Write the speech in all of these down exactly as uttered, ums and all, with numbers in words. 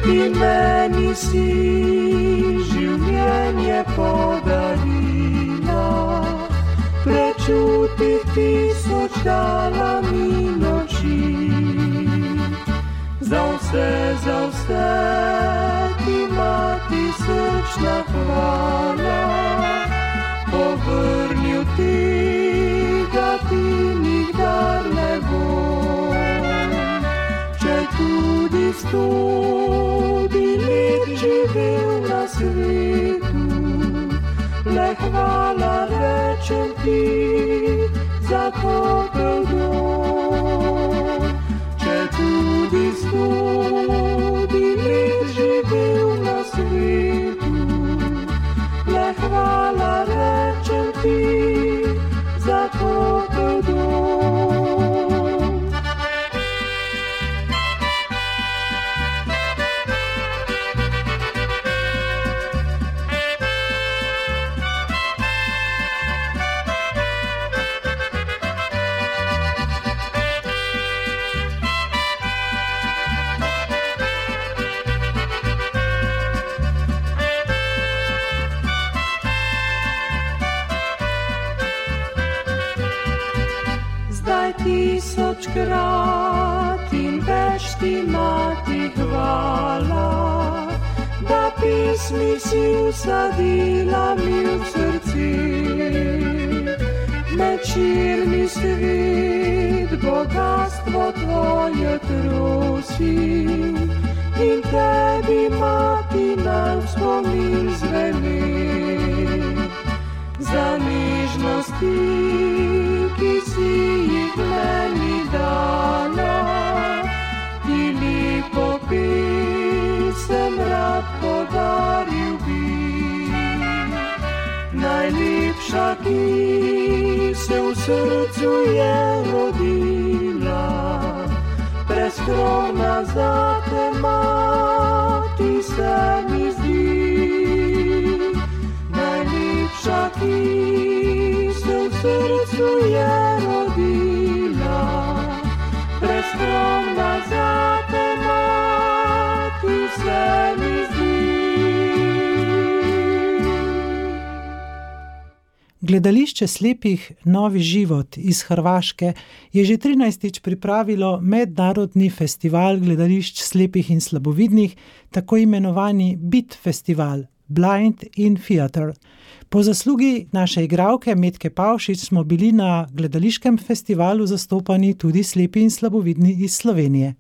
in meni si življenje podarila, prečutih tisoč dala mi noči. Za vse, za vse ti mati srčna hvala, povrnil ti ga ti nikdar ne bom. Če tudi studi let živel na svetu, le hvala rečem ti za topel dom. Če tudi studi let živel na svetu, le hvala rečem ti za topel dom. Tisočkrat in več ti mati hvala, da pismi si usadila mi v srci. Med širni svet bogatstvo tvoje trosi in tebi mati nam spomin zveni. Za nežnosti, ki si jih meni dala, ti lepo pesem rad podaril bi. Najlepša, ki se v srcu je rodila, preskromna zate mati se mi zdi. Najlepša, ki se v srcu je rodila, preskromna zate mati se mi zdi. Gledališče slepih Novi život iz Hrvaške je že trinajstič pripravilo mednarodni festival gledališč slepih in slabovidnih, tako imenovani B I T festival, Blind in Theatre. Po zaslugi naše igralke Metke Pavšič smo bili na gledališkem festivalu zastopani tudi slepi in slabovidni iz Slovenije.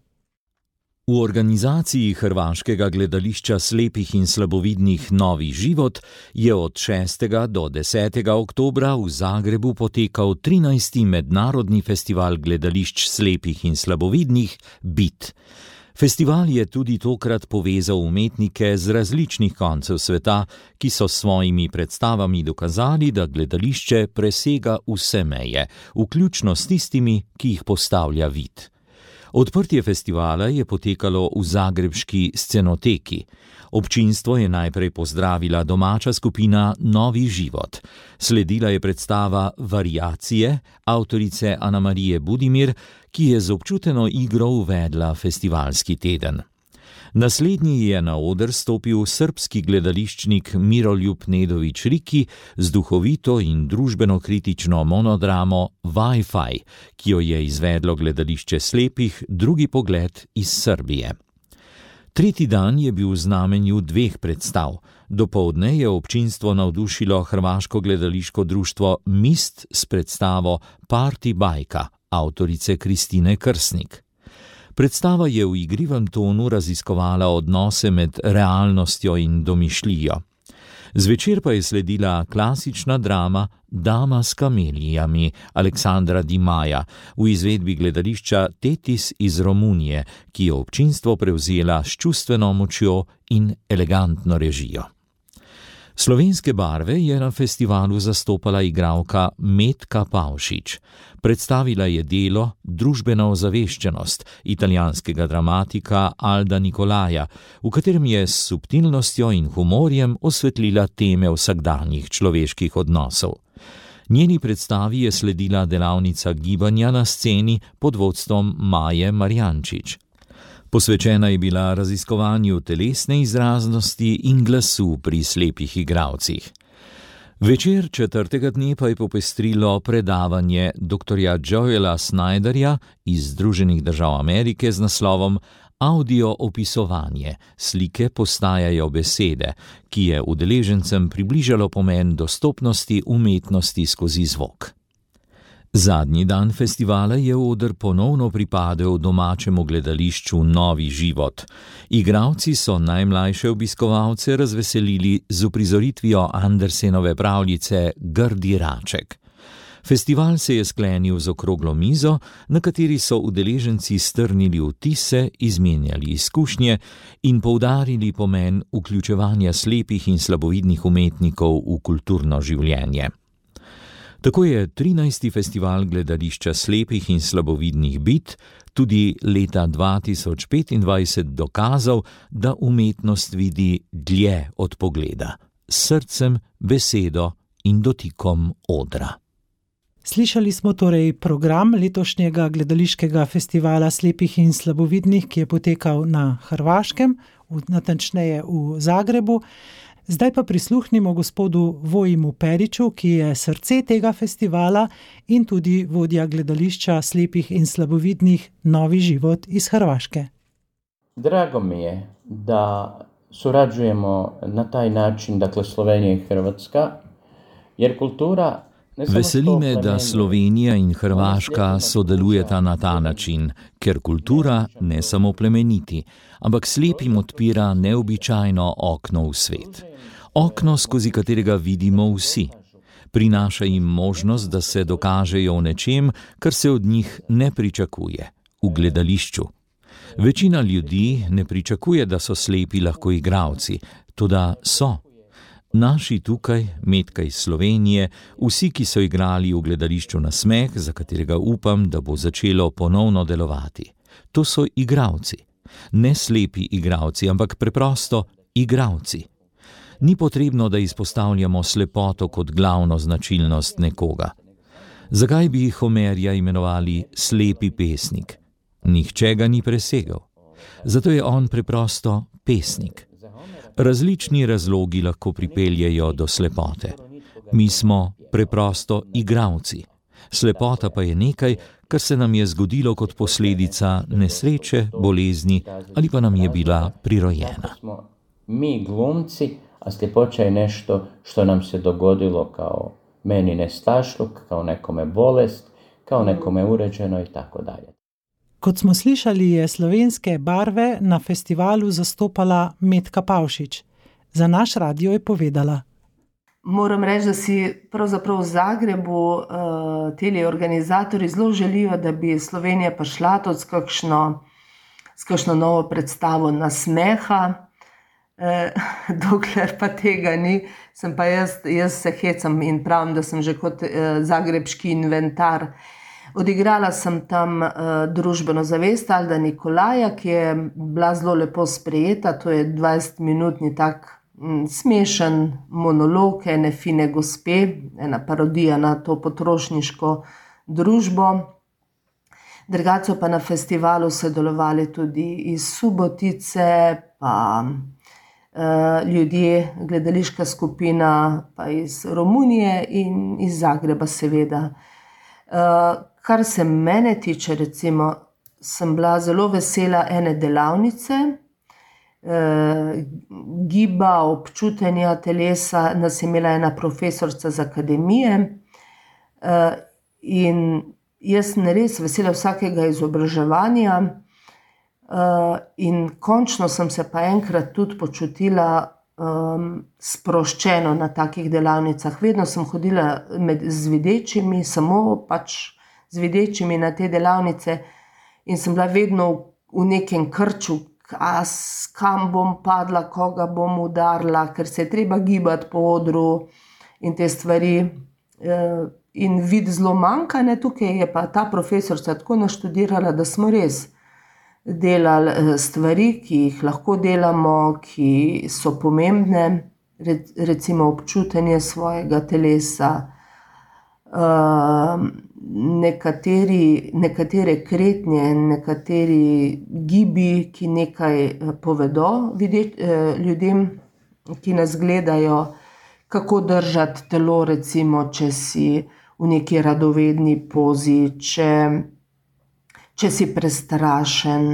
V organizaciji Hrvaškega gledališča slepih in slabovidnih Novi život je od šestega do desetega oktobra v Zagrebu potekal trinajsti mednarodni festival gledališč slepih in slabovidnih B I T. Festival je tudi tokrat povezal umetnike z različnih koncev sveta, ki so s svojimi predstavami dokazali, da gledališče presega vse meje, vključno s tistimi, ki jih postavlja vid. Odprtje festivala je potekalo v zagrebški Scenoteki. Občinstvo je najprej pozdravila domača skupina Novi život. Sledila je predstava Variacije avtorice Anamarije Budimir, ki je z občuteno igro uvedla festivalski teden. Naslednji je na oder stopil srbski gledališčnik Miroljub Nedović Riki z duhovito in družbeno-kritično monodramo Wi-Fi, ki jo je izvedlo gledališče slepih Drugi pogled iz Srbije. Tretji dan je bil v znamenju dveh predstav. Dopoldne je občinstvo navdušilo hrvaško gledališko društvo Mist s predstavo Party bajka avtorice Kristine Krsnik. Predstava je v igrivem tonu raziskovala odnose med realnostjo in domišljijo. Zvečer pa je sledila klasična drama Dama s kamelijami Aleksandra Dimaja v izvedbi gledališča Tetis iz Romunije, ki je občinstvo prevzela s čustveno močjo in elegantno režijo. Slovenske barve je na festivalu zastopala igralka Metka Pavšič. Predstavila je delo Družbena ozaveščenost italijanskega dramatika Alda Nikolaja, v katerem je s subtilnostjo in humorjem osvetlila teme vsakdanjih človeških odnosov. Njeni predstavi je sledila delavnica gibanja na sceni pod vodstvom Maje Marjančič. Posvečena je bila raziskovanju telesne izraznosti in glasu pri slepih igralcih. Večer četrtega dne pa je popestrilo predavanje doktorja Joela Snyderja iz Združenih držav Amerike z naslovom Audio opisovanje, slike postajajo besede, ki je udeležencem približalo pomen dostopnosti umetnosti skozi zvok. Zadnji dan festivala je oder ponovno pripadel domačemu gledališču Novi život. Igralci so najmlajše obiskovalce razveselili z uprizoritvijo Andersenove pravljice Grdi raček. Festival se je sklenil z okroglo mizo, na kateri so udeleženci strnili vtise, izmenjali izkušnje in poudarili pomen vključevanja slepih in slabovidnih umetnikov v kulturno življenje. Tako je trinajsti festival gledališča slepih in slabovidnih bit tudi leta dva tisoč petindvajset dokazal, da umetnost vidi dlje od pogleda, s srcem, besedo in dotikom odra. Slišali smo torej program letošnjega gledališkega festivala slepih in slabovidnih, ki je potekal na Hrvaškem, natančneje v Zagrebu. Zdaj pa prisluhnimo gospodu Vojimu Periču, ki je srce tega festivala in tudi vodja gledališča slepih in slabovidnih Novi život iz Hrvaške. Drago mi je da surađujemo na taj način, dakle Slovenija i Hrvatska, jer kultura... Veseli me, da Slovenija in Hrvaška sodelujeta na ta način, ker kultura ne samo plemeniti, ampak slepim odpira neobičajno okno v svet. Okno, skozi katerega vidimo vsi. Prinaša jim možnost, da se dokažejo v nečem, kar se od njih ne pričakuje, v gledališču. Večina ljudi ne pričakuje, da so slepi lahko igralci, toda so. Naši tukaj, Metka iz Slovenije, vsi, ki so igrali v gledališču Nasmeh, za katerega upam, da bo začelo ponovno delovati. To so igralci. Ne slepi igralci, ampak preprosto igralci. Ni potrebno, da izpostavljamo slepoto kot glavno značilnost nekoga. Zakaj bi Homerja imenovali slepi pesnik? Nihče ga ni presegel. Zato je on preprosto pesnik. Različni razlogi lahko pripeljejo do slepote. Mi smo preprosto igralci. Slepota pa je nekaj, kar se nam je zgodilo kot posledica nesreče, bolezni ali pa nam je bila prirojena. Mi glumci, a sljepoća je nešto što nam se dogodilo kao meni nestašluk, kao nekome bolest, kao nekome uređeno i tako dalje. Kot smo slišali, je slovenske barve na festivalu zastopala Metka Pavšič. Za naš radio je povedala. Moram reči, da si pravzaprav v Zagrebu uh, teli organizatorji zelo želijo, da bi Slovenija prišla tudi s kakšno, s kakšno novo predstavo Nasmeha. Uh, dokler pa tega ni, sem pa jaz, jaz se hecam in pravim, da sem že kot uh, zagrebški inventar. Odigrala sem tam uh, družbeno zavest Alda Nikolaja, ki je bila zelo lepo sprejeta. To je dvajsetminutni tak m, smešen monolog ene fine gospe, ena parodija na to potrošniško družbo. Drugače so pa na festivalu sodelovali tudi iz Subotice, pa uh, ljudje, gledališka skupina pa iz Romunije in iz Zagreba seveda. Uh, Kar se mene tiče, recimo, sem bila zelo vesela ene delavnice, eh, giba, občutenja telesa, nas je imela ena profesorica z akademije eh, in jaz sem res vesela vsakega izobraževanja eh, in končno sem se pa enkrat tudi počutila um, sproščeno na takih delavnicah. Vedno sem hodila med, z videčimi, samo pač z videčimi na te delavnice in sem bila vedno v, v nekem krču, s kam bom padla, koga bom udarila, ker se je treba gibati po odru in te stvari. In vid zelo manjka, ne, tukaj je pa ta profesorica tako naštudirala, da smo res delali stvari, ki jih lahko delamo, ki so pomembne, recimo občutenje svojega telesa, nekateri, nekatere kretnje, nekateri gibi, ki nekaj povedo videti, ljudem, ki nas gledajo, kako držati telo, recimo, če si v neki radovedni pozi, če, če si prestrašen,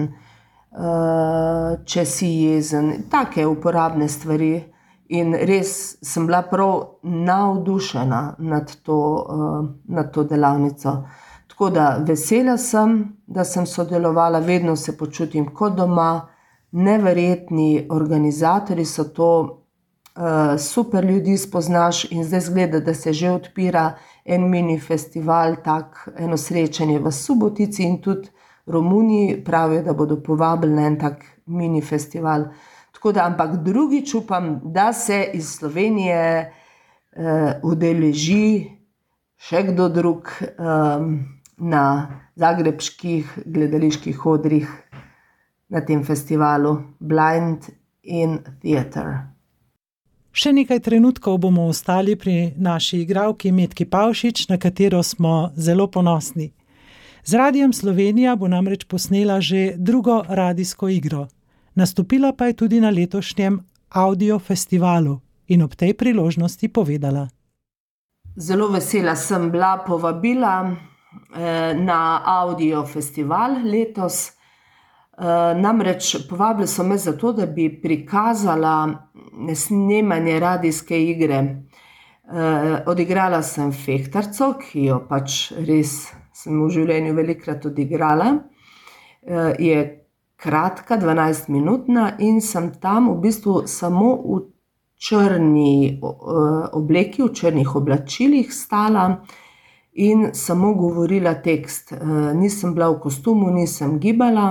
če si jezen, take uporabne stvari. In res sem bila prav navdušena nad to, nad to delavnico. Tako da vesela sem, da sem sodelovala, vedno se počutim kot doma, neverjetni organizatorji so to, super ljudi spoznaš in zdaj zgleda, da se že odpira en mini festival, tak, eno srečanje v Subotici in tudi Romuniji pravijo, da bodo povabili na en tak mini festival. Tako da, ampak drugič upam, da se iz Slovenije eh, udeleži še kdo drug eh, na zagrebških gledaliških odrih na tem festivalu Blind in Theatre. Še nekaj trenutkov bomo ostali pri naši igralki Metki Pavšič, na katero smo zelo ponosni. Z Radiem Slovenija bo namreč posnela že drugo radijsko igro. Nastopila pa je tudi na letošnjem Audio festivalu in ob tej priložnosti povedala. Zelo vesela sem bila povabila eh, na Audio festival letos. Eh, namreč povabili so me zato, da bi prikazala snemanje radijske igre. Eh, odigrala sem Fehtarco, ki jo pač res sem v življenju velikrat odigrala. Eh, je kratka, dvanajstminutna in sem tam v bistvu samo v črni obleki, v črnih oblačilih stala in samo govorila tekst. Nisem bila v kostumu, nisem gibala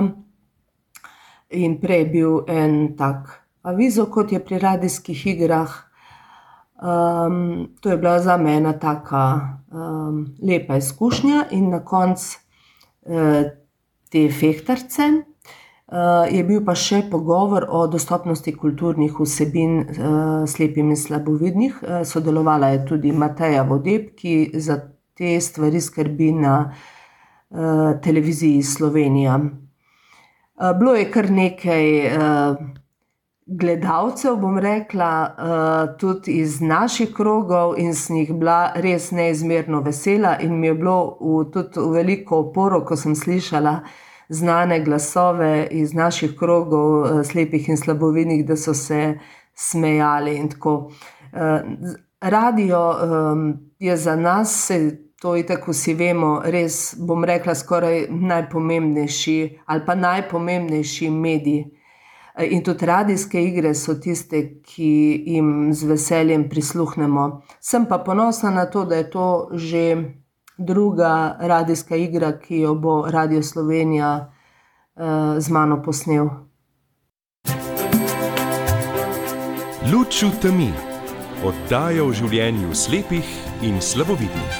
in prej je bil en tak avizo, kot je pri radijskih igrah. Um, to je bila za me ena taka um, lepa izkušnja in na koncu uh, te Fehtarce Uh, je bil pa še pogovor o dostopnosti kulturnih vsebin uh, slepim in slabovidnih. Uh, sodelovala je tudi Mateja Vodeb, ki za te stvari skrbi na uh, televiziji Slovenija. Uh, bilo je kar nekaj uh, gledalcev, bom rekla, uh, tudi iz naših krogov in sem jih bila res neizmerno vesela in mi je bilo v, tudi v veliko oporo, ko sem slišala znane glasove iz naših krogov slepih in slabovidnih, da so se smejali in tako. Radio je za nas, to itak vsi vemo, res, bom rekla, skoraj najpomembnejši ali pa najpomembnejši medij. In tudi radijske igre so tiste, ki jim z veseljem prisluhnemo. Sem pa ponosna na to, da je to že druga radijska igra, ki jo bo Radio Slovenija uh, z mano posnel. Luč v temi. Oddaja o življenju slepih in slabovidnih.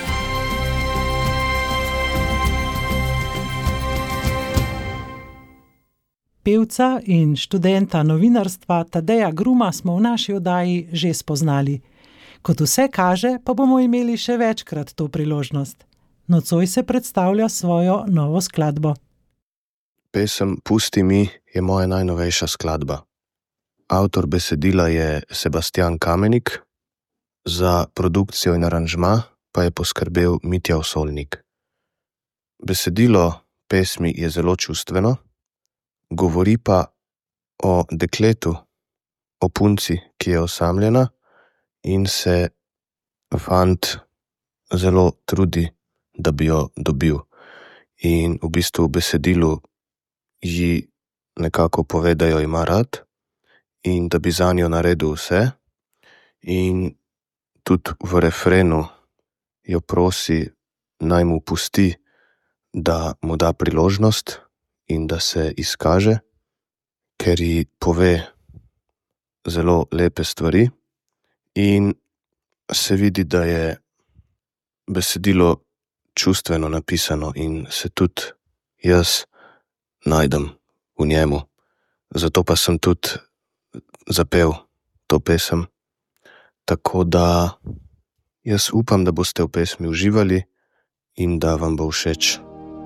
Pevca in študenta novinarstva Tadeja Gruma smo v naši oddaji že spoznali. Kot vse kaže, pa bomo imeli še večkrat to priložnost. Nocoj se predstavlja svojo novo skladbo. Pesem Pusti mi je moja najnovejša skladba. Avtor besedila je Sebastian Kamenik, za produkcijo in aranžma pa je poskrbel Mitja Osolnik. Besedilo pesmi je zelo čustveno, govori pa o dekletu, o punci, ki je osamljena in se fant zelo trudi, da bi jo dobil. In v bistvu v besedilu ji nekako pove, da jo ima rad in da bi zanjo naredil vse. In tudi v refrenu jo prosi, naj mu pusti, da mu da priložnost in da se izkaže, ker ji pove zelo lepe stvari in se vidi, da je besedilo čustveno napisano in se tudi jaz najdem v njemu. Zato pa sem tudi zapel to pesem. Tako da Jaz upam, da boste v pesmi uživali in da vam bo všeč.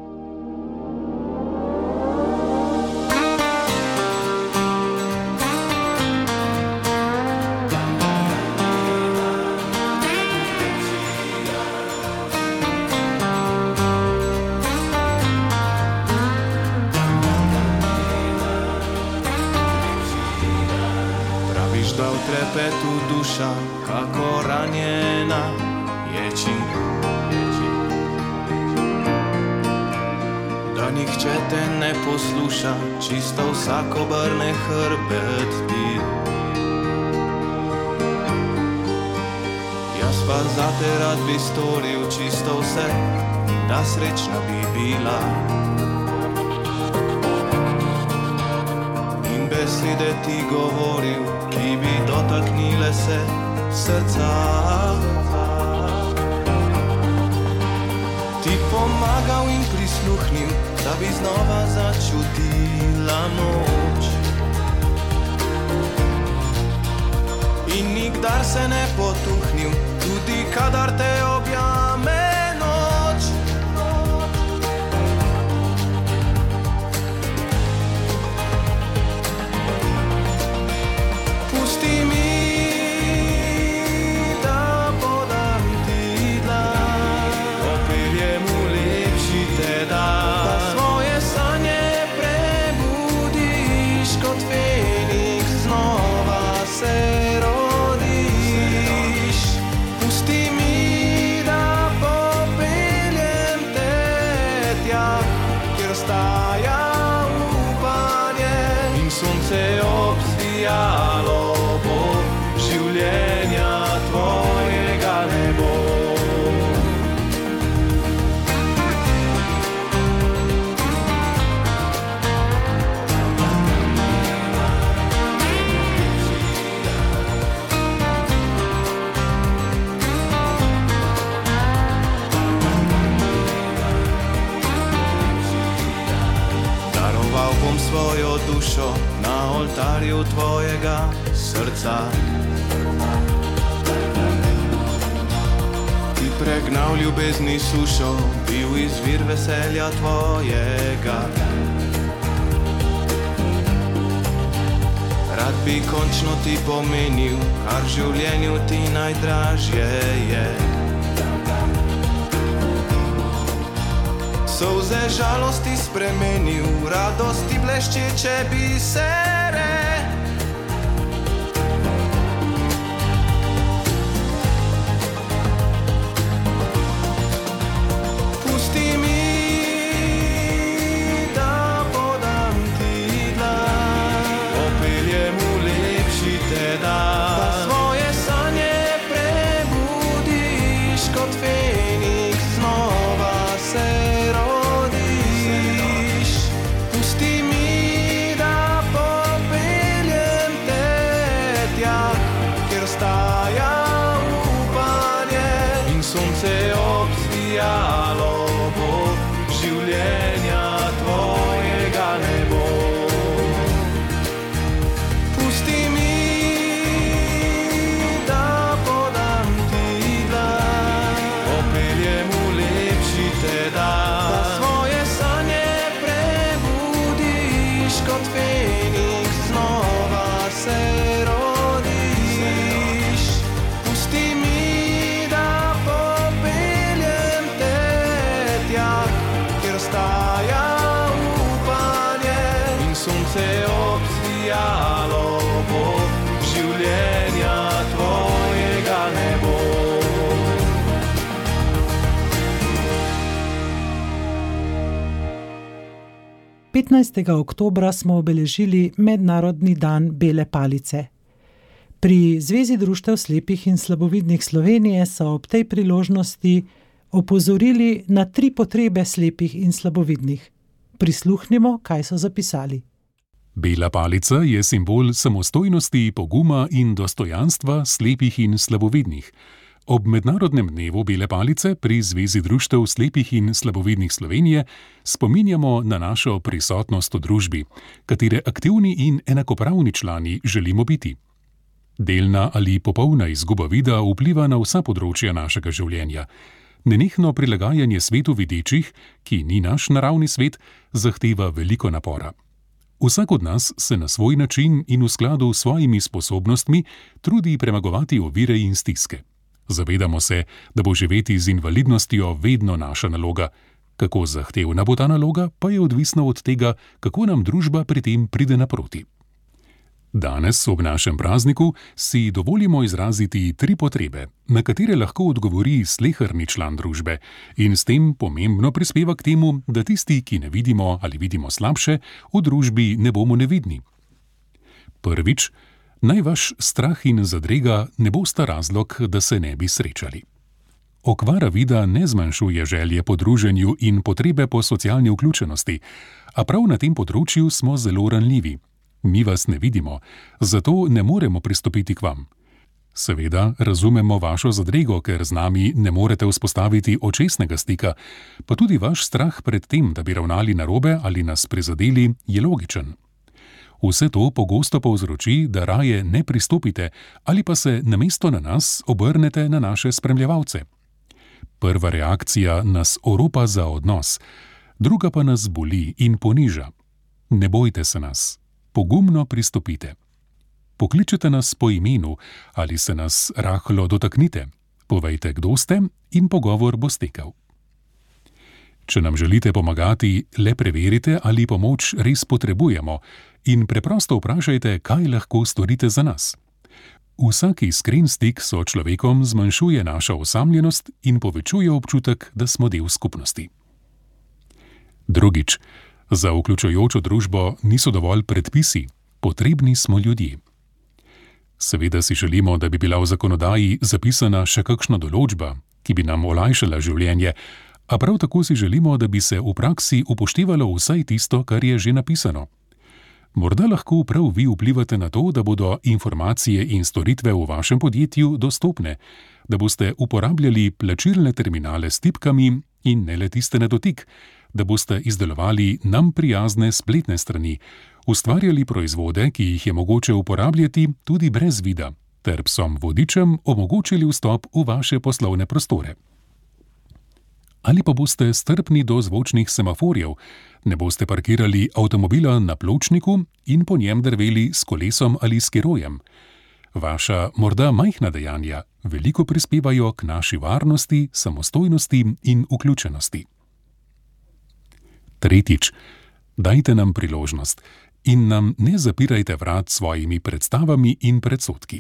Da v trepetu duša, kako ranjena ječi, da nihče te ne posluša, čisto vsak obrne hrbet ti. Jaz pa zate rad bi storil čisto vse, da srečna bi bila. In besede ti govoril, ki bi dotaknile se srca. Ti pomagal in prisluhnil, da bi znova začutila moč. In nikdar se ne potuhnil, tudi kadar te objame noč. Pusti mi, da podam ti dlan, popeljem v lepši te dan, da svoje sanje prebudiš, kot Feniks znova se rodiš. Pusti mi, da popeljem te tja, kjer staja upanje in sonce obsijalo bo, življenja tvojega ne bo. Daroval bom svojo dušo na oltarju tvojega srca. Ti pregnal ljubezni sušo, bil izvir veselja tvojega. Rad bi končno ti pomenil, kar v življenju ti najdražje je. Solze žalosti spremenil, radosti bleščeče bisere. Pusti mi, da podam ti dlan, popeljem v lepši te dan, da svoje sanje prebudiš, kot Feniks znova se rodiš. Pusti mi, da popeljem te tja, kjer staja upanje in sonce obsijalo bo, življenja tvojega ne bo. Pusti mi, da podam ti dlan, popeljem v lepši te dan, da svoje sanje prebudiš, kot Feniks znova se rodiš. Pusti mi, da popeljem te tja, kjer staja upanje in sonce obsijalo bo, življenja tvojega ne bo. petnajstega oktobra smo obeležili Mednarodni dan bele palice. Pri Zvezi društev slepih in slabovidnih Slovenije so ob tej priložnosti opozorili na tri potrebe slepih in slabovidnih. Prisluhnimo, kaj so zapisali. Bela palica je simbol samostojnosti, poguma in dostojanstva slepih in slabovidnih. Ob Mednarodnem dnevu bele palice pri Zvezi društev slepih in slabovidnih Slovenije spominjamo na našo prisotnost v družbi, katere aktivni in enakopravni člani želimo biti. Delna ali popolna izguba vida vpliva na vsa področja našega življenja. Nenehno prilagajanje svetu videčih, ki ni naš naravni svet, zahteva veliko napora. Vsak od nas se na svoj način in v skladu s svojimi sposobnostmi trudi premagovati ovire in stiske. Zavedamo se, da bo živeti z invalidnostjo vedno naša naloga. Kako zahtevna bo ta naloga, pa je odvisno od tega, kako nam družba pri tem pride naproti. Danes ob našem prazniku si dovolimo izraziti tri potrebe, na katere lahko odgovori sleherni član družbe in s tem pomembno prispeva k temu, da tisti, ki ne vidimo ali vidimo slabše, v družbi ne bomo nevidni. Prvič, naj vaš strah in zadrega ne bosta razlog, da se ne bi srečali. Okvara vida ne zmanjšuje želje po druženju in potrebe po socialni vključenosti, a prav na tem področju smo zelo ranljivi. Mi vas ne vidimo, zato ne moremo pristopiti k vam. Seveda razumemo vašo zadrego, ker z nami ne morete vzpostaviti očesnega stika, pa tudi vaš strah pred tem, da bi ravnali narobe ali nas prizadeli, je logičen. Vse to pogosto povzroči, da raje ne pristopite ali pa se namesto na nas obrnete na naše spremljevalce. Prva reakcija nas oropa za odnos, druga pa nas boli in poniža. Ne bojte se nas. Pogumno pristopite. Pokličete nas po imenu ali se nas rahlo dotaknite. Povejte, kdo ste in pogovor bo stekel. Če nam želite pomagati, le preverite, ali pomoč res potrebujemo in preprosto vprašajte, kaj lahko storite za nas. Vsak iskren stik s človekom zmanjšuje našo osamljenost in povečuje občutek, da smo del skupnosti. Drugič, za vključujočo družbo niso dovolj predpisi, potrebni smo ljudje. Seveda si želimo, da bi bila v zakonodaji zapisana še kakšna določba, ki bi nam olajšala življenje, a prav tako si želimo, da bi se v praksi upoštevalo vsaj tisto, kar je že napisano. Morda lahko prav vi vplivate na to, da bodo informacije in storitve v vašem podjetju dostopne, da boste uporabljali plačilne terminale s tipkami in ne le tiste na dotik, da boste izdelovali nam prijazne spletne strani, ustvarjali proizvode, ki jih je mogoče uporabljati tudi brez vida, ter psom vodičem omogočili vstop v vaše poslovne prostore. Ali pa boste strpni do zvočnih semaforjev, ne boste parkirali avtomobila na pločniku in po njem drveli s kolesom ali s kerojem. Vaša morda majhna dejanja veliko prispevajo k naši varnosti, samostojnosti in vključenosti. Tretjič, dajte nam priložnost in nam ne zapirajte vrat s svojimi predstavami in predsodki.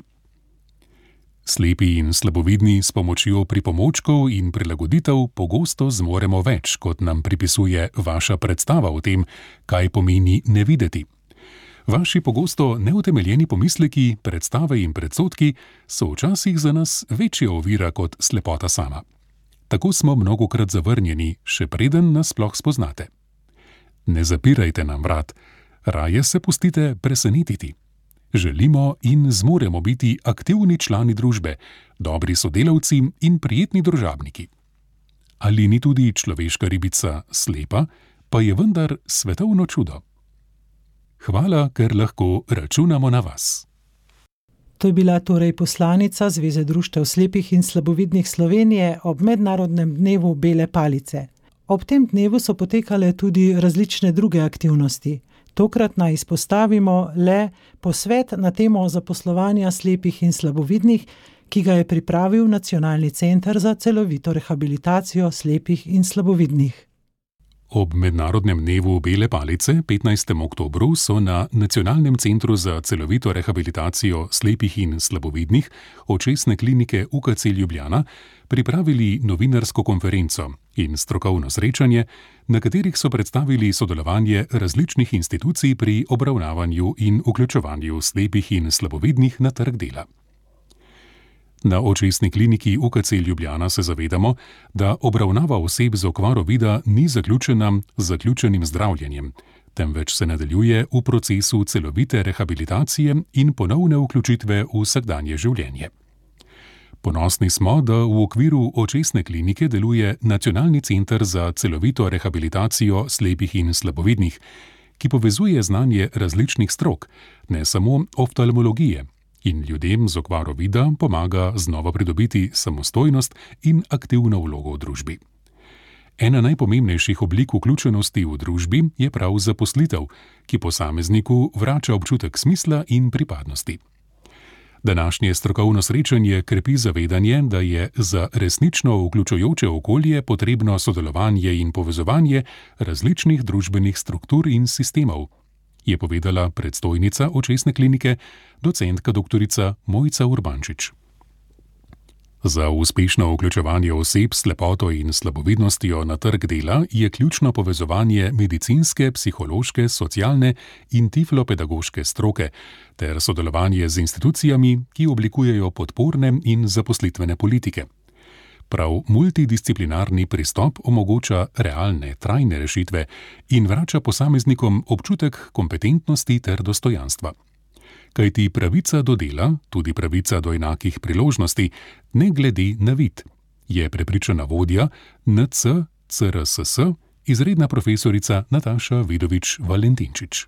Slepi in slabovidni s pomočjo pripomočkov in prilagoditev pogosto zmoremo več, kot nam pripisuje vaša predstava o tem, kaj pomeni ne videti. Vaši pogosto neutemeljeni pomisleki, predstave in predsodki so včasih za nas večja ovira kot slepota sama. Tako smo mnogokrat zavrnjeni, še preden nas sploh spoznate. Ne zapirajte nam vrat, raje se pustite presenetiti. Želimo in zmoremo biti aktivni člani družbe, dobri sodelavci in prijetni družabniki. Ali ni tudi človeška ribica slepa, pa je vendar svetovno čudo. Hvala, ker lahko računamo na vas. To je bila torej poslanica Zveze društev slepih in slabovidnih Slovenije ob mednarodnem dnevu bele palice. Ob tem dnevu so potekale tudi različne druge aktivnosti. Tokrat naj izpostavimo le posvet na temo zaposlovanja slepih in slabovidnih, ki ga je pripravil Nacionalni center za celovito rehabilitacijo slepih in slabovidnih. Ob mednarodnem dnevu bele palice, petnajstega oktobra, so na Nacionalnem centru za celovito rehabilitacijo slepih in slabovidnih očesne klinike U K C Ljubljana pripravili novinarsko konferenco in strokovno srečanje, na katerih so predstavili sodelovanje različnih institucij pri obravnavanju in vključevanju slepih in slabovidnih na trg dela. Na očesni kliniki U K C Ljubljana se zavedamo, da obravnava oseb z okvaro vida ni zaključena z zaključenim zdravljenjem, temveč se nadaljuje v procesu celovite rehabilitacije in ponovne vključitve v vsakdanje življenje. Ponosni smo, da v okviru očesne klinike deluje Nacionalni center za celovito rehabilitacijo slepih in slabovidnih, ki povezuje znanje različnih strok, ne samo oftalmologije, in ljudem z okvaro vida pomaga znova pridobiti samostojnost in aktivno vlogo v družbi. Ena najpomembnejših oblik vključenosti v družbi je prav zaposlitev, ki posamezniku vrača občutek smisla in pripadnosti. Današnje strokovno srečanje krepi zavedanje, da je za resnično vključujoče okolje potrebno sodelovanje in povezovanje različnih družbenih struktur in sistemov, je povedala predstojnica očesne klinike, docentka doktorica Mojca Urbančič. Za uspešno vključevanje oseb s slepoto in slabovidnostjo na trg dela je ključno povezovanje medicinske, psihološke, socialne in tiflopedagoške stroke ter sodelovanje z institucijami, ki oblikujejo podporne in zaposlitvene politike. Prav multidisciplinarni pristop omogoča realne, trajne rešitve in vrača posameznikom občutek kompetentnosti ter dostojanstva. Kajti pravica do dela, tudi pravica do enakih priložnosti, ne glede na vid, je prepričana vodja N C C R S S, izredna profesorica Nataša Vidovič Valentinčič.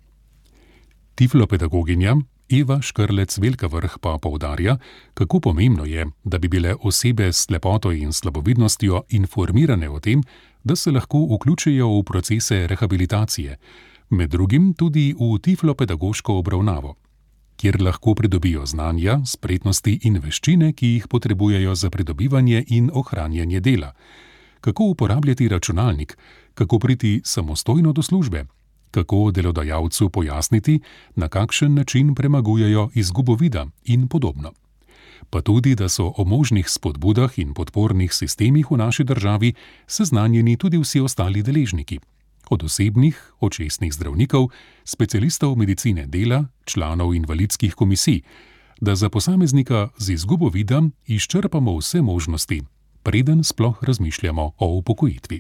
Tiflopedagoginja Eva Škrlec-Velkavrh pa poudarja, kako pomembno je, da bi bile osebe s slepoto in slabovidnostjo informirane o tem, da se lahko vključijo v procese rehabilitacije, med drugim tudi v tiflopedagoško obravnavo, kjer lahko pridobijo znanja, spretnosti in veščine, ki jih potrebujejo za pridobivanje in ohranjanje dela. Kako uporabljati računalnik, kako priti samostojno do službe, kako delodajalcu pojasniti, na kakšen način premagujejo izgubo vida in podobno. Pa tudi, da so o možnih spodbudah in podpornih sistemih v naši državi seznanjeni tudi vsi ostali deležniki, od osebnih, očesnih zdravnikov, specialistov medicine dela, članov invalidskih komisij, da za posameznika z izgubo vida izčrpamo vse možnosti, preden sploh razmišljamo o upokojitvi.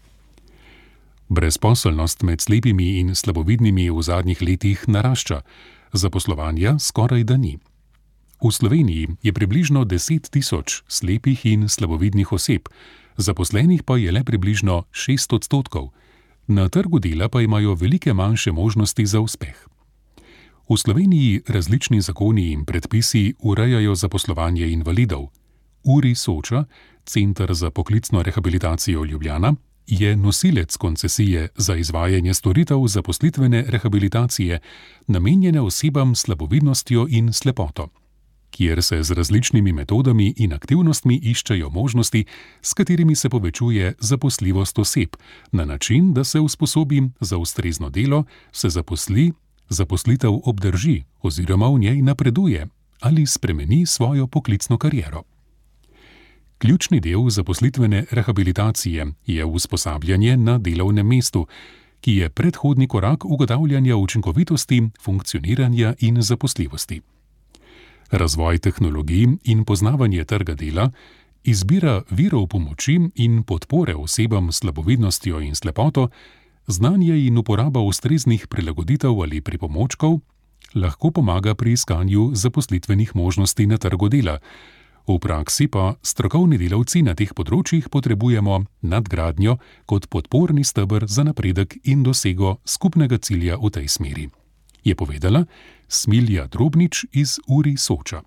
Brezposelnost med slepimi in slabovidnimi v zadnjih letih narašča, zaposlovanja skoraj da ni. V Sloveniji je približno deset tisoč slepih in slabovidnih oseb, zaposlenih pa je le približno šest odstotkov. Na trgu dela pa imajo velike manjše možnosti za uspeh. V Sloveniji različni zakoni in predpisi urejajo zaposlovanje invalidov. U R I Soča, Center za poklicno rehabilitacijo Ljubljana, je nosilec koncesije za izvajanje storitev zaposlitvene rehabilitacije, namenjene osebam s slabovidnostjo in slepoto, kjer se z različnimi metodami in aktivnostmi iščejo možnosti, s katerimi se povečuje zaposljivost oseb, na način, da se usposobi za ustrezno delo, se zaposli, zaposlitev obdrži oziroma v njej napreduje ali spremeni svojo poklicno kariero. Ključni del zaposlitvene rehabilitacije je usposabljanje na delovnem mestu, ki je predhodni korak ugotavljanja učinkovitosti, funkcioniranja in zaposljivosti. Razvoj tehnologij in poznavanje trga dela, izbira virov pomoči in podpore osebam s slabovidnostjo in slepoto, znanje in uporaba ustreznih prilagoditev ali pripomočkov lahko pomaga pri iskanju zaposlitvenih možnosti na trgu dela. V praksi pa strokovni delavci na teh področjih potrebujemo nadgradnjo kot podporni steber za napredek in dosego skupnega cilja v tej smeri, je povedala Smilja Drobnič iz U R I Soča.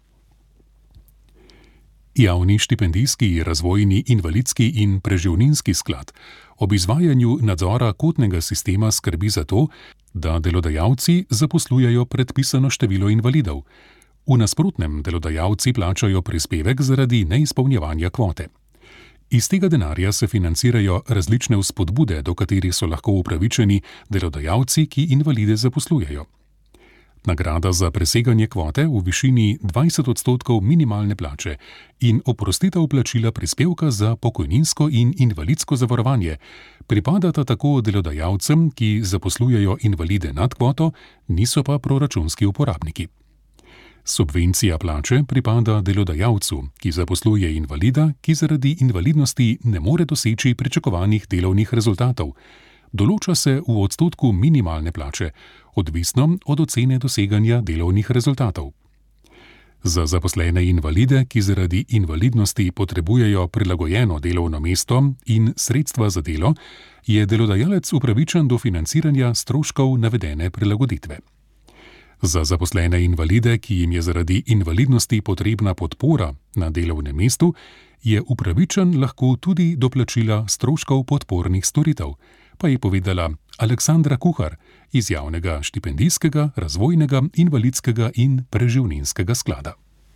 Javni štipendijski, razvojni, invalidski in preživninski sklad ob izvajanju nadzora kotnega sistema skrbi za to, da delodajalci zaposlujejo predpisano število invalidov. V nasprotnem delodajalci plačajo prispevek zaradi neizpolnjevanja kvote. Iz tega denarja se financirajo različne vzpodbude, do katerih so lahko upravičeni delodajalci, ki invalide zaposlujejo. Nagrada za preseganje kvote v višini dvajset odstotkov minimalne plače in oprostitev plačila prispevka za pokojninsko in invalidsko zavarovanje pripadata tako delodajalcem, ki zaposlujejo invalide nad kvoto, niso pa proračunski uporabniki. Subvencija plače pripada delodajalcu, ki zaposluje invalida, ki zaradi invalidnosti ne more doseči pričakovanih delovnih rezultatov. Določa se v odstotku minimalne plače, odvisno od ocene doseganja delovnih rezultatov. Za zaposlene invalide, ki zaradi invalidnosti potrebujejo prilagojeno delovno mesto in sredstva za delo, je delodajalec upravičen do financiranja stroškov navedene prilagoditve. Za zaposlene invalide, ki jim je zaradi invalidnosti potrebna podpora na delovnem mestu, je upravičen lahko tudi do plačila stroškov podpornih storitev, pa je povedala Aleksandra Kuhar iz Javnega štipendijskega, razvojnega, invalidskega in preživninskega sklada.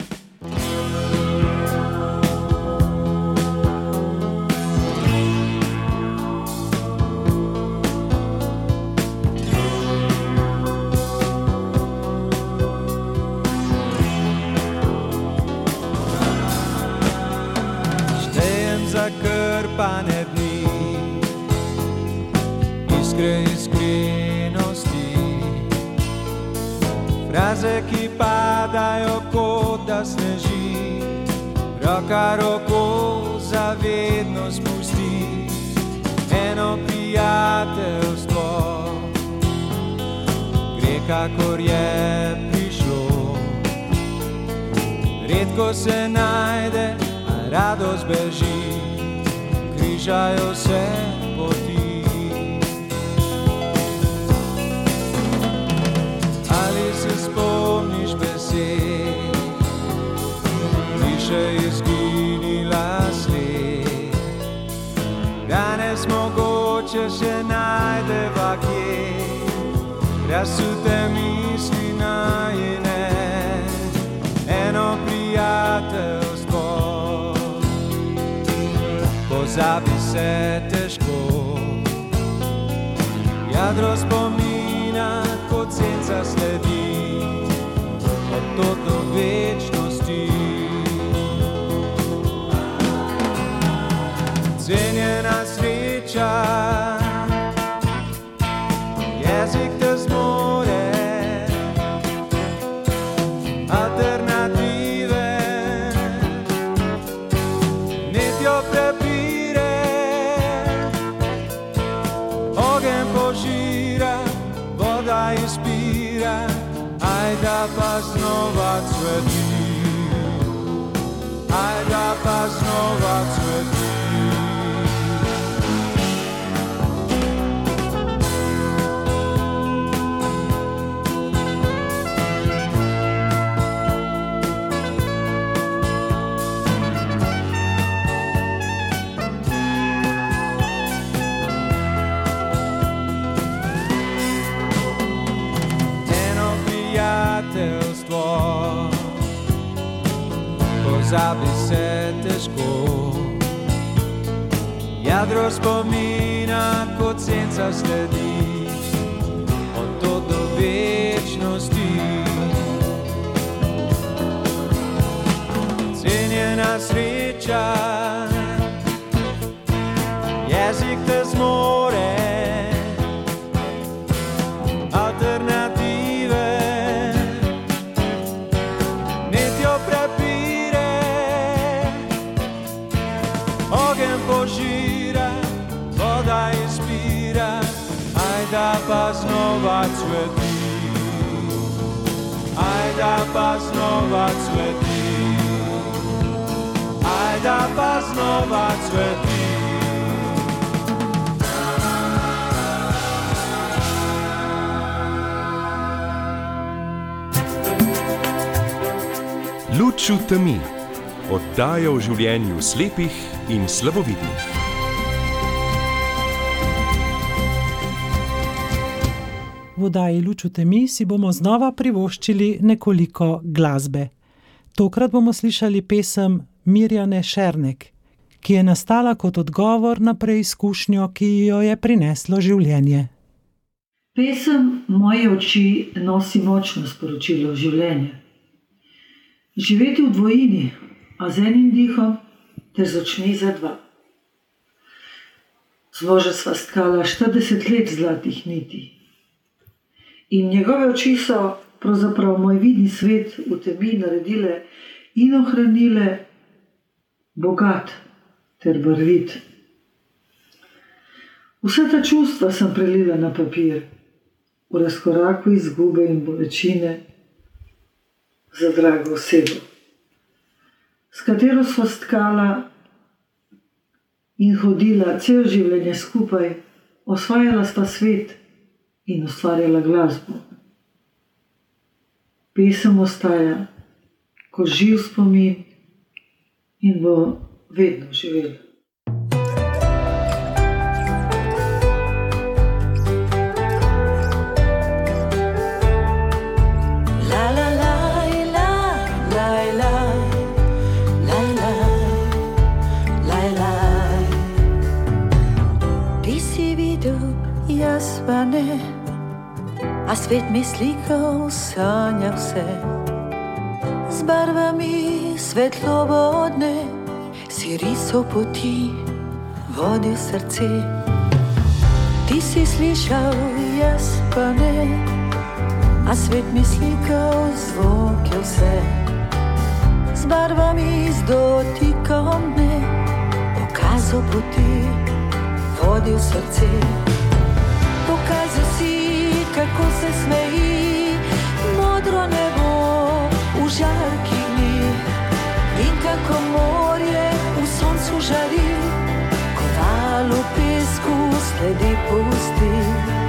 Zakrpane dni, iskre iskrenosti, fraze, ki padajo, kot da sneži, roka roko zavedno spusti, eno prijateljstvo gre, kakor je prišlo, redko se najde, a radost beži, križajo se poti. Ali se spomniš besed, tiše izginila sled, danes mogoče še najdeva kje, razsute misli najine, eno prijateljstvo pozabi se težko, jadro spomina kot senca sledi, od tod do večnosti. Cenjena sreča, jezik te zmore, alternative, netjo prepire, ogen požira, voda izpira, ajda pa znova cveti, ajda pa znova cveti. Pozabi se težko, jadro spomina kot senca sledi, od tod do večnosti. Cenjena sreča, jezik te zmore, alternative, netjo prepire, ogen požira, voda izpira, ajda pa znova cveti, ajda pa znova cveti, ajda pa znova cveti. Luč v temi, oddaja o življenju slepih in slabovidnih. V oddaji Luč v temi si bomo znova privoščili nekoliko glasbe. Tokrat bomo slišali pesem Mirjane Šernek, ki je nastala kot odgovor na preizkušnjo, ki jo je prineslo življenje. Pesem Moje oči nosi močno sporočilo življenja. Živeti v dvojini, a z enim dihom ter z očmi za dva. Z moža sva stkala štirideset let zlatih niti. In njegove oči so pravzaprav moj vidni svet v temi naredile in ohranile bogat ter barvit. Vse ta čustva sem prelila na papir, v razkoraku izgube in bolečine, za drago osebo, s katero sva stkala in hodila cel življenje skupaj, osvajala sva svet in ustvarjala glasbo. Pesem ostaja kot živ spomin in bo vedno živela. Jaz pa ne, a svet mi slikal, sanja vse. Z barvami svetlovodne si risal poti, vodil srce. Ti si slišal, jaz pa ne, a svet mi slikal, zvoke vse. Z barvami, z dotikom ne, pokazal poti, vodil srce. Pokazal si, kako se smeji modro nebo v žarkih dni in kako morje v soncu žari, ko val v pesku sledi pusti.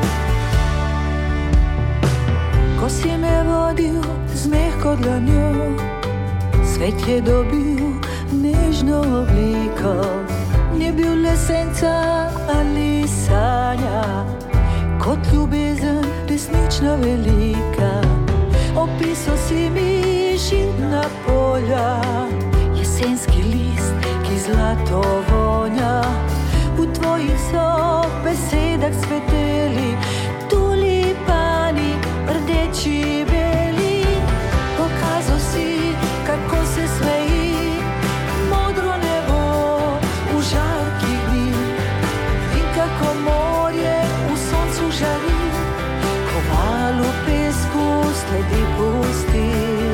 Ko si me vodil z mehko dlanjo, svet je dobil nežno obliko, ni bil le senca ali sanja, kot ljubezen resnično velika. Opisal si mi žitna polja, jesenski list, ki zlato vonja. V tvojih so besedah cveteli tulipani, rdeči, beli. Pokazal si, kako se smeji modro nebo v žarkih dni in kako morje žari, ko val v pesku sledi pusti.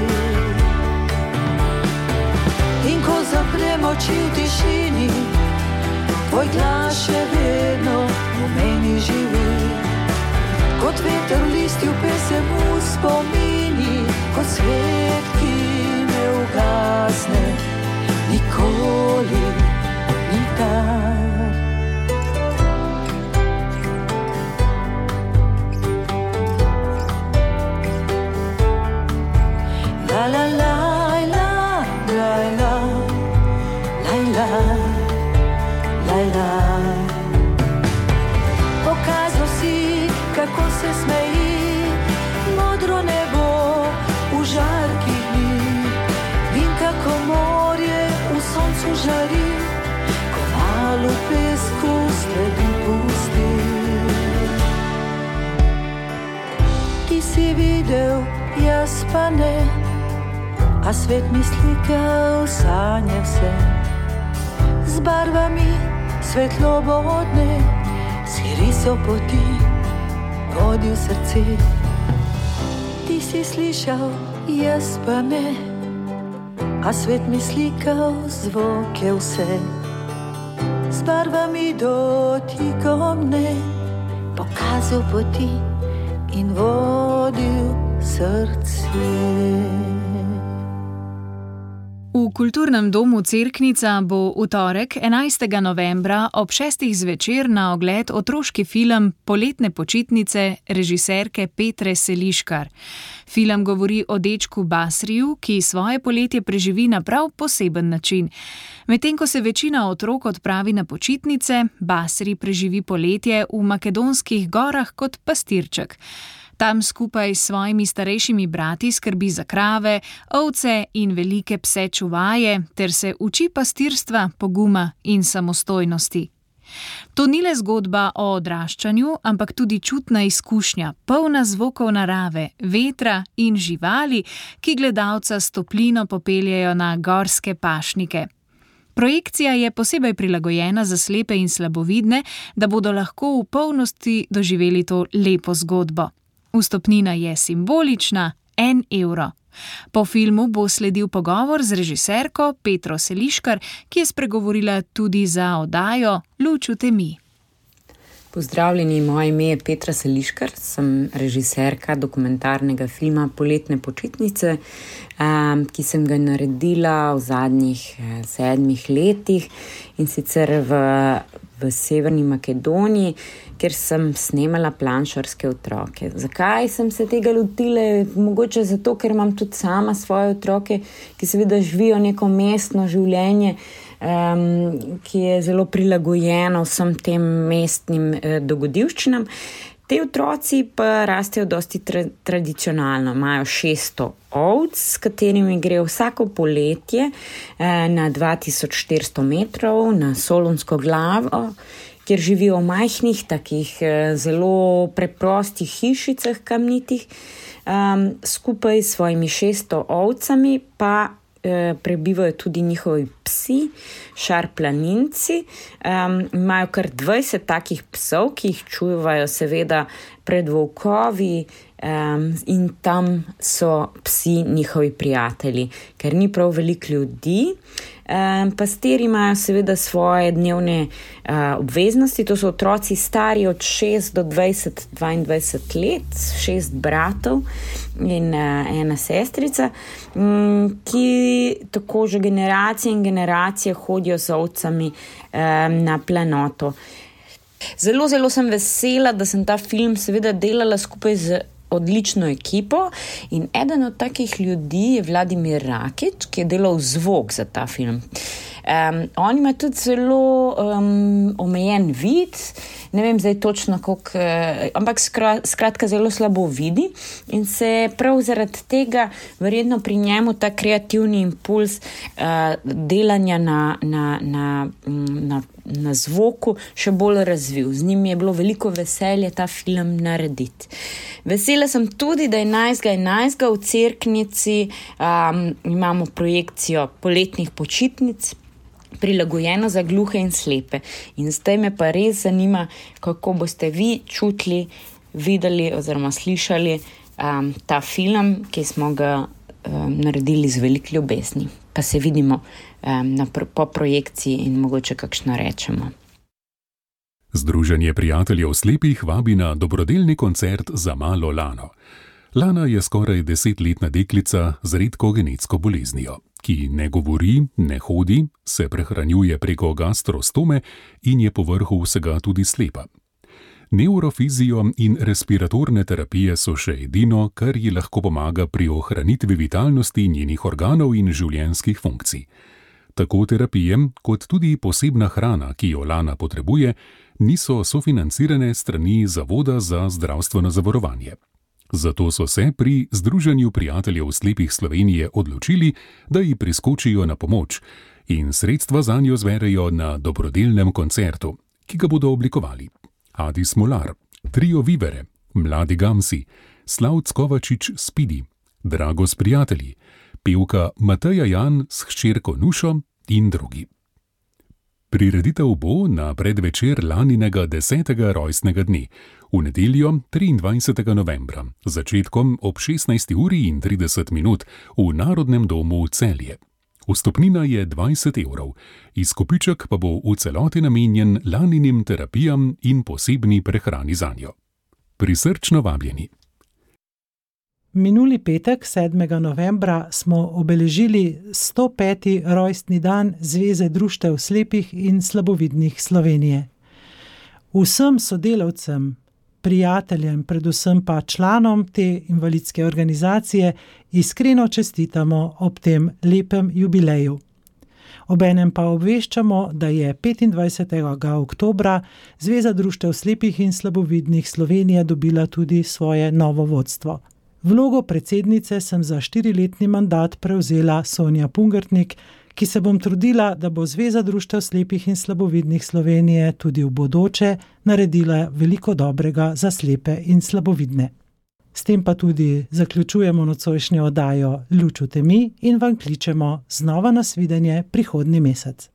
In ko zaprem oči v tišini, tvoj glas še vedno v meni živi. Kot veter v listju pesem v spomini, kot svet, ki ne ugasne nikoli, nikdar. La la la la la la la la la la. Pokazal si, kako se smeji modro nebo v žarkih dni in kako morje v soncu žari, ko val v pesku sledi pusti. Ti si videl, jaz pa ne, a svet mi slikal, sanja vse. Z barvami svetlovodne si risal poti, vodil srce. Ti si slišal, jaz pa ne, a svet mi slikal, zvoke vse. Z barvami dotikom ne, pokazal poti in vodil srce. V Kulturnem domu Cerknica bo v torek, enajstega novembra ob šestih zvečer na ogled otroški film Poletne počitnice režiserke Petre Seliškar. Film govori o dečku Basriju, ki svoje poletje preživi na prav poseben način. Medtem ko se večina otrok odpravi na počitnice, Basri preživi poletje v makedonskih gorah kot pastirček. Tam skupaj s svojimi starejšimi brati skrbi za krave, ovce in velike pse čuvaje ter se uči pastirstva, poguma in samostojnosti. To ni le zgodba o odraščanju, ampak tudi čutna izkušnja, polna zvokov narave, vetra in živali, ki gledalca s toplino popeljejo na gorske pašnike. Projekcija je posebej prilagojena za slepe in slabovidne, da bodo lahko v polnosti doživeli to lepo zgodbo. Vstopnina je simbolična, en evro. Po filmu bo sledil pogovor z režiserko Petro Seliškar, ki je spregovorila tudi za oddajo Luč v temi. Pozdravljeni, moje ime je Petra Seliškar, sem režiserka dokumentarnega filma Poletne počitnice, ki sem ga naredila v zadnjih sedmih letih in sicer v, v v Severni Makedoniji, kjer sem snemala planšarske otroke. Zakaj sem se tega lotila? Mogoče zato, ker imam tudi sama svoje otroke, ki seveda živijo neko mestno življenje, um, ki je zelo prilagojeno vsem tem mestnim eh, dogodivščinam. Te otroci pa rastejo dosti tra- tradicionalno, imajo šeststo ovc, s katerimi grejo vsako poletje eh, na dva tisoč štiristo metrov na Solunsko glavo, kjer živijo v majhnih, takih eh, zelo preprostih hišicah kamnitih, um, skupaj s svojimi šeststo ovcami pa prebivajo tudi njihovi psi, šarplaninci. Um, imajo kar dvajset takih psov, ki jih čuvajo seveda pred volkovi, um, in tam so psi njihovi prijatelji, ker ni prav veliko ljudi. Um, pastiri imajo seveda svoje dnevne uh, obveznosti, to so otroci stari od šest do dvajset, dvaindvajset let, šest bratov in uh, ena sestrica, um, ki tako že generacije in generacije hodijo z ovcami um, na planoto. Zelo, zelo sem vesela, da sem ta film seveda delala skupaj z odlično ekipo in eden od takih ljudi je Vladimir Rakič, ki je delal zvok za ta film. Um, on ima tudi zelo um, omejen vid, ne vem zdaj točno koliko, uh, ampak skra, skratka zelo slabo vidi in se prav zaradi tega verjetno pri njemu ta kreativni impuls uh, delanja na, na, na, na, na zvoku še bolj razvil. Z njim je bilo veliko veselje ta film narediti. Vesela sem tudi, da enajstega enajstega v Cerknici um, imamo projekcijo poletnih počitnic, prilagojeno za gluhe in slepe. In zdaj me pa res zanima, kako boste vi čutili, videli oziroma slišali um, ta film, ki smo ga um, naredili z veliko ljubezni. Pa se vidimo um, na, po projekciji in mogoče kakšno rečemo. Združenje prijateljev slepih vabi na dobrodelni koncert za malo Lano. Lana je skoraj desetletna deklica z redko genetsko boleznijo, ki ne govori, ne hodi, se prehranjuje preko gastrostome in je povrhu vsega tudi slepa. Neurofizijo in respiratorne terapije so še edino, kar ji lahko pomaga pri ohranitvi vitalnosti njenih organov in življenjskih funkcij. Tako terapije, kot tudi posebna hrana, ki jo Lana potrebuje, niso sofinancirane strani Zavoda za zdravstveno zavarovanje. Zato so se pri Združenju prijateljev slepih Slovenije odločili, da ji priskočijo na pomoč in sredstva zanjo zberejo na dobrodelnem koncertu, ki ga bodo oblikovali Adi Smolar, Trio Vivere, Mladi Gamsi, Slavc Kovačič Spidi, Dragos prijatelji, pevka Mateja Jan s hčerko Nušo in drugi. Prireditev bo na predvečer Laninega desetega rojstnega dne, v nedeljo triindvajsetega novembra, začetkom ob šestnajsti uri in trideset minut v Narodnem domu Celje. Vstopnina je dvajset evrov, izkupiček pa bo v celoti namenjen Laninim terapijam in posebni prehrani zanjo. Prisrčno vabljeni. Minuli petek, sedmega novembra, smo obeležili sto peti rojstni dan Zveze društev slepih in slabovidnih Slovenije. Vsem sodelavcem, prijateljem, predvsem pa članom te invalidske organizacije iskreno čestitamo ob tem lepem jubileju. Obenem pa obveščamo, da je petindvajsetega oktobra Zveza društev slepih in slabovidnih Slovenije dobila tudi svoje novo vodstvo. Vlogo predsednice sem za štiriletni mandat prevzela Sonja Pungartnik, ki se bom trudila, da bo Zveza društev slepih in slabovidnih Slovenije tudi v bodoče naredila veliko dobrega za slepe in slabovidne. S tem pa tudi zaključujemo nocojšnjo oddajo Luč v temi in vam kličemo znova na svidenje prihodnji mesec.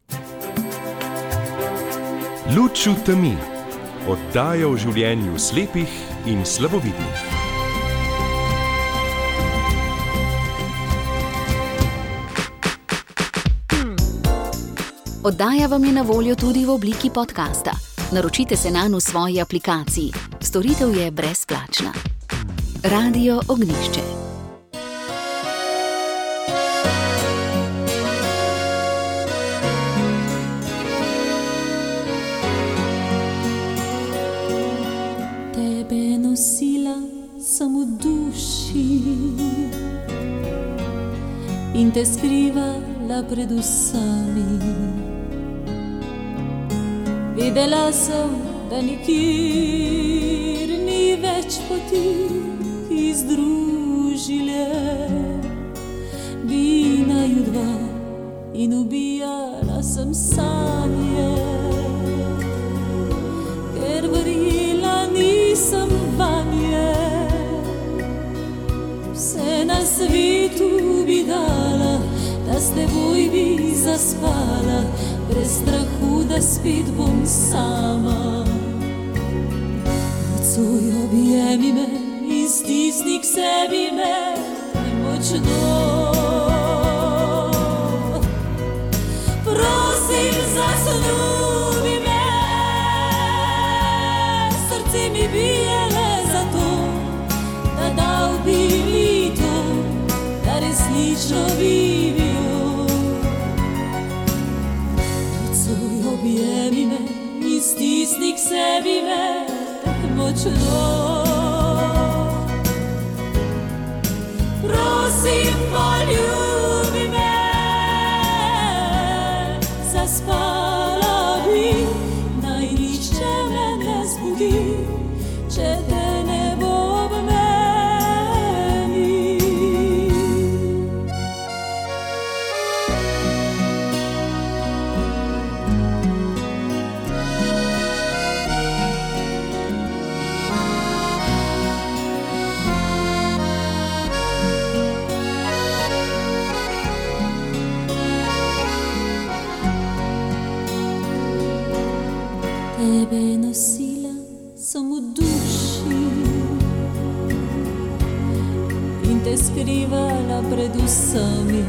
Luč v temi. Oddaja o življenju slepih in slabovidnih. Oddaja vam je na voljo tudi v obliki podcasta. Naročite se nanj v svoji aplikaciji. Storitev je brezplačna. Radio Ognjišče. duši in te skrivala pred vsemi. Videla sem, da nikjer ni več poti, ki združile bi naju dva, in ubijala sem sanje, ker verjela nisem vanje. Vse na svetu bi dala, da s teboj bi zaspala, brez strahu, da spet bom sama. Nocuj, objemi me in stisni k sebi me močno. Prosim, zasnubi me, srce mi bije le zato, da dal bi mi to, da resnično bi bil. Nocuj, objemi me in stisni k sebi me močno. Prosim, poljubi me, zaspala bi, naj nihče me ne zbudi, če te ne bo ob meni. Tebe nosila sem v duši in te skrivala pred vsemi.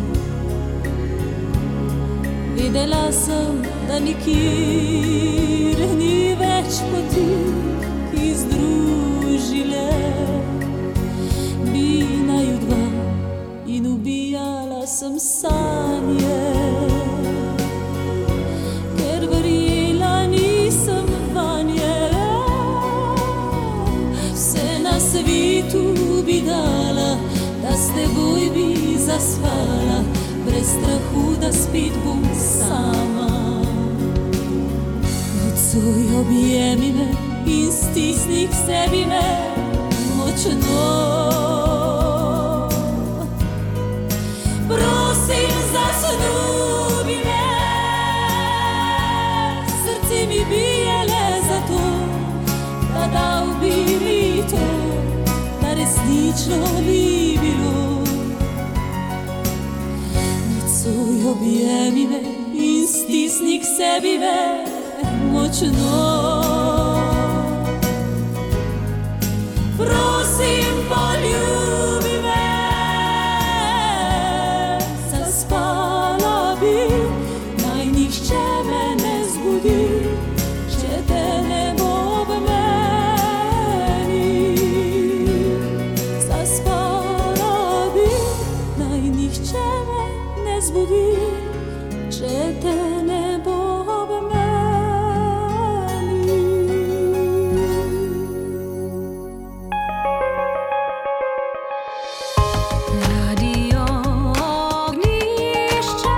Videla sem, da nikjer ni več poti, ki združile bi naju dva, in ubijala sem sanje, ker verjela nisem vanje. Vse na svetu bi dala, da s teboj bi zaspala, brez strahu, da spet bom sama. Nocuj, objemi me in stisni k sebi me močno. Prosim, zasnubi me, srce mi bije le zato, da dal bi mi to, da resnično bi bilo. Nocuj, objemi me in stisni k sebi me močno. Prosim, poljubi me, zaspala bi, naj nihče me ne zbudi, če te ne bo ob meni. Zaspala bi, naj nihče me ne zbudi, če te ne bo ob meni. Radio Ognjišče.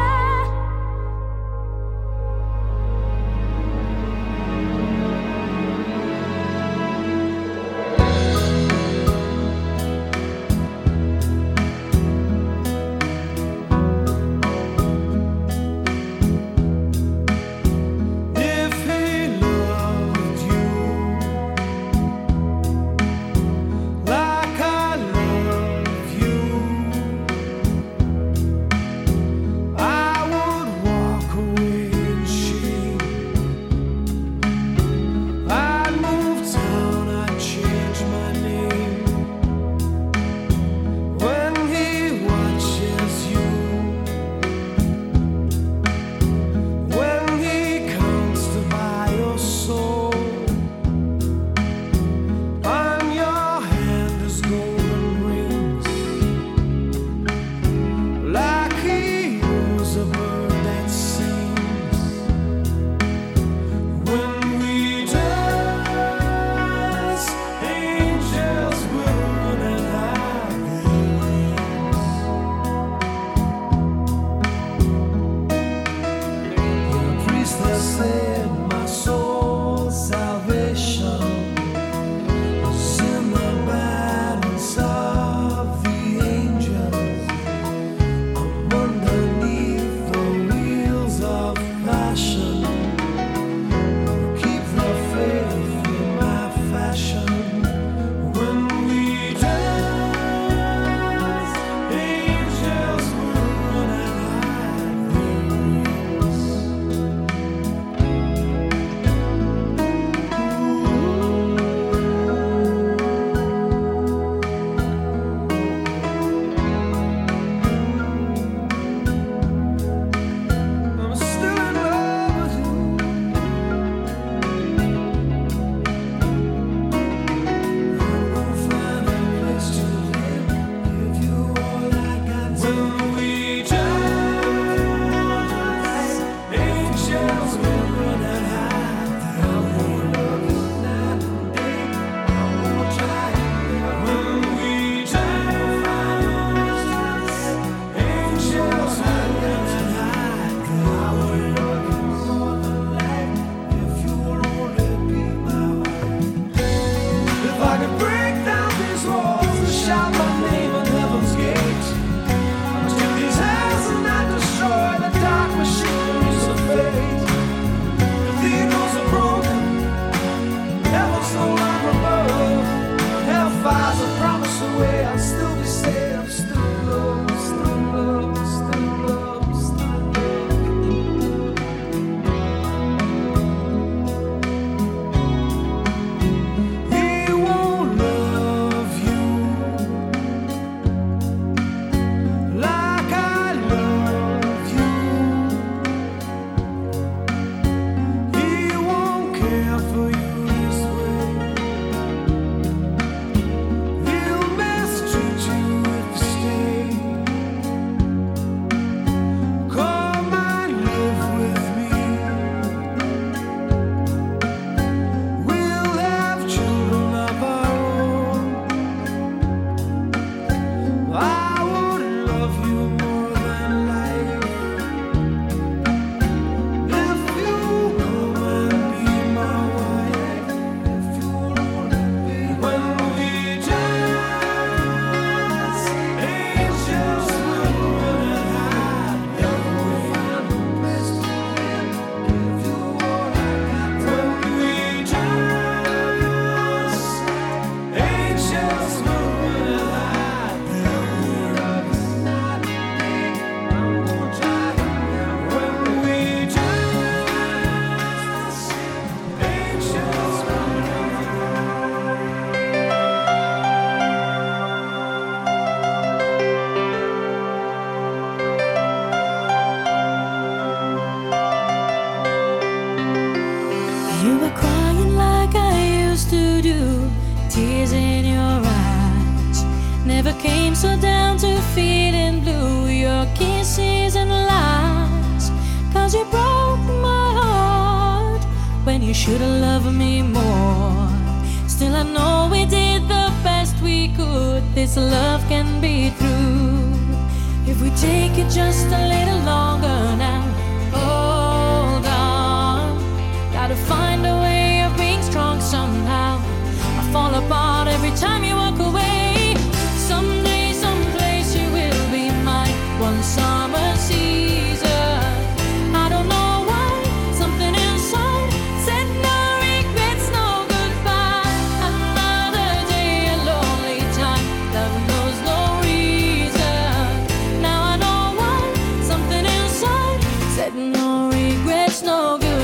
came so down to feeling blue. Your kisses and lies, cause you broke my heart when you should've loved me more. Still I know we did the best we could. This love can be true if we take it just a little longer now. Hold on, gotta find a way of being strong somehow. I fall apart every time you walk away. Someday, someplace you will be mine. One summer season, I don't know why, something inside said no regrets, no goodbye. Another day, a lonely time, love knows no reason. Now I know why, something inside said no regrets, no goodbye.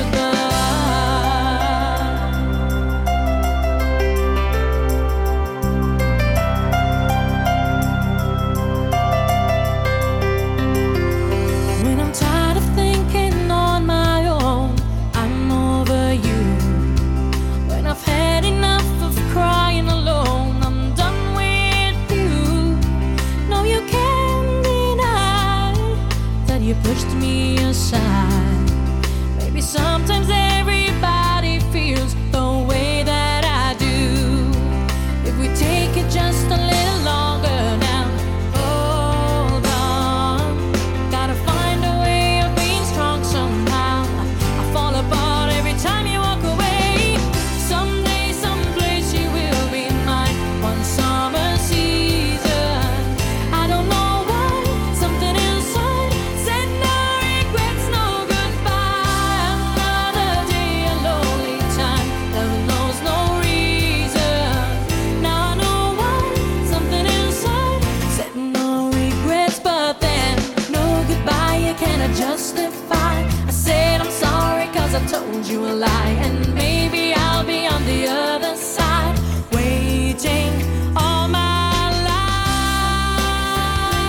When I'm tired of thinking on my own, I'm over you. When I've had enough of crying alone, I'm done with you. No, you can't deny that you pushed me aside. Maybe sometimes everybody feels the way that I do. If we take it just a little longer now, hold on, gotta find a way of being strong somehow. I fall apart every time you walk away. Someday, someplace you will be mine. One summer season, I don't know why, something inside said no regrets, no goodbye. Another day, a lonely time, love knows no reason. Now I know why, something inside said no regrets. But then, no goodbye you cannot justify. I said I'm sorry cause I told you a lie. And maybe I'll be on the other side, waiting all my life.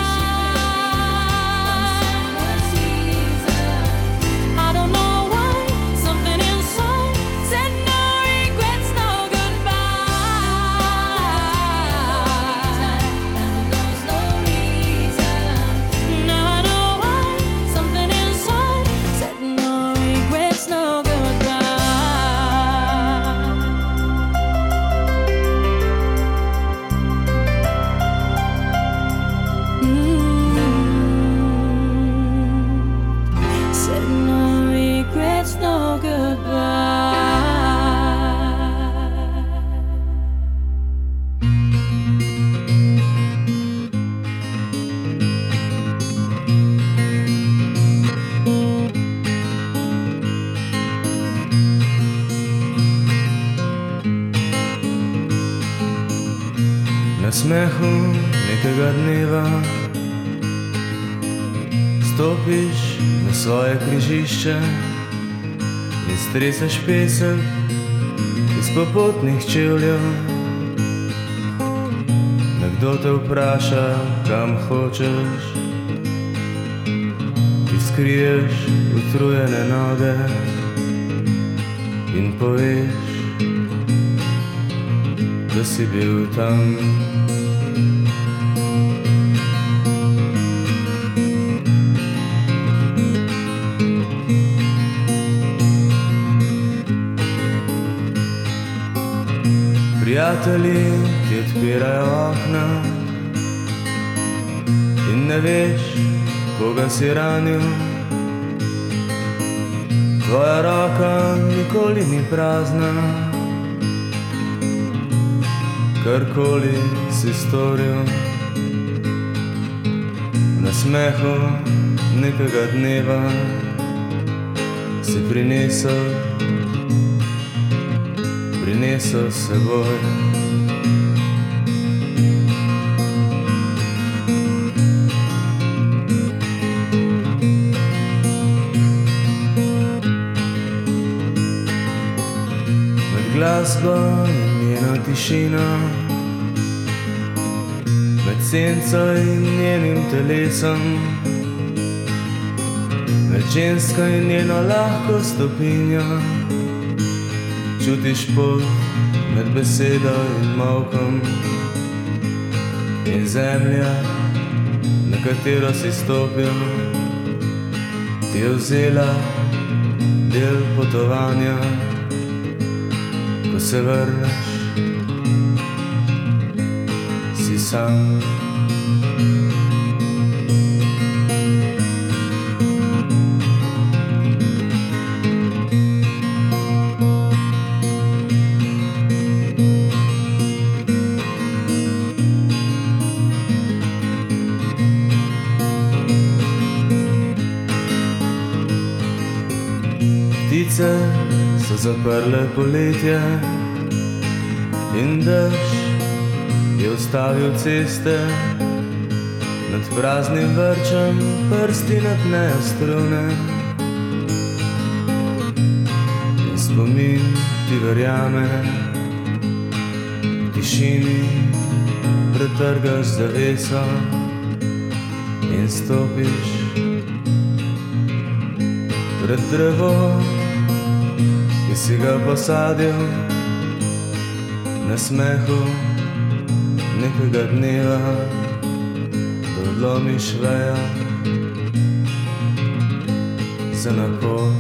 I don't know why, something inside said no regrets, no goodbye. And there's no reason. Now I know why, something inside said no regrets, no goodbye. Mm. Said no regrets, no goodbye. Na smehu nekega dneva stopiš na svoje križišče in streseš pesek iz popotnih čevljev. Nekdo te vpraša, kam hočeš, ti skriješ utrujene noge in poveš, da si bil tam. Prijatelji ti odpirajo okna in ne veš, koga si ranil. Tvoja roka nikoli ni prazna, karkoli si storil. Na smehu nekega dneva si prinesel, prinesel s seboj. Med glasbo in njeno tišino, med senco in njenim telesom, med žensko in njeno lahko stopinjo, čutiš pot med besedo in molkom. In zemlja, na katero si stopil, ti je vzela del potovanja. Ko se vrneš, si sam. Ptice so zaprle poletje in dež je ustavil ceste. Nad praznim vrčem prsti napnejo strune in spomin ti verjame. V tišini pretrgaš zaveso in stopiš pred drevo, ki si ga posadil na smehu nekega dneva, da odlomiš vejo za na pot.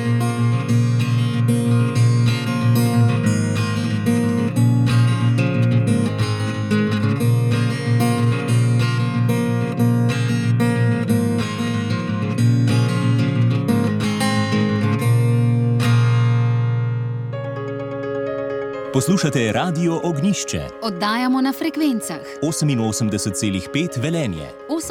Poslušate Radio Ognjišče. Oddajamo na frekvencah oseminosemdeset celih pet Velenje,